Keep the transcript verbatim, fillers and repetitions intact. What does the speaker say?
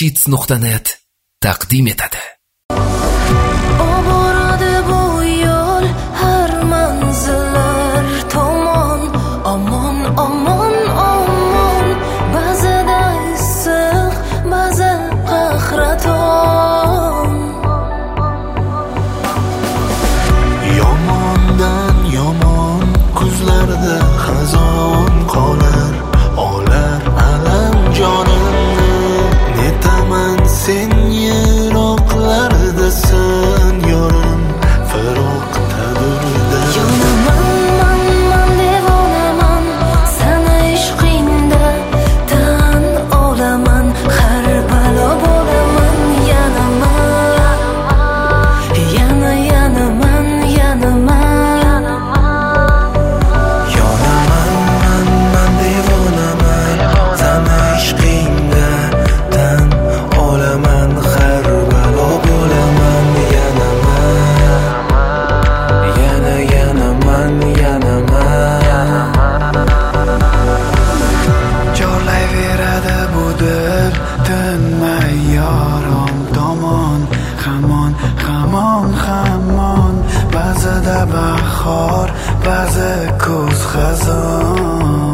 sheets nuqta net taqdim etadi. Oboradi bu yo'l har manzillar tomon, omon omon omon, ba'zida issiq, ba'zi qahraton. Yomondan yomon kuzlarda xazon qolar, olar alam jonimni. Netaman sen yiroqlardasan yorim, firoqdadirda. Yonaman, man, man devonaman, sana ishqingda tan olaman, har balo bo'laman, yanaman, yana yanaman, yanaman. Yonaman, man, man devonaman, sana ishqingda tan olaman, har balo bo'laman, yanaman, yana yanaman, yanaman. Chorlayveradi bu dil tinmay yorim tomon, hamon hamon hamon, ba'zida bahor, ba'zi kuz xazon.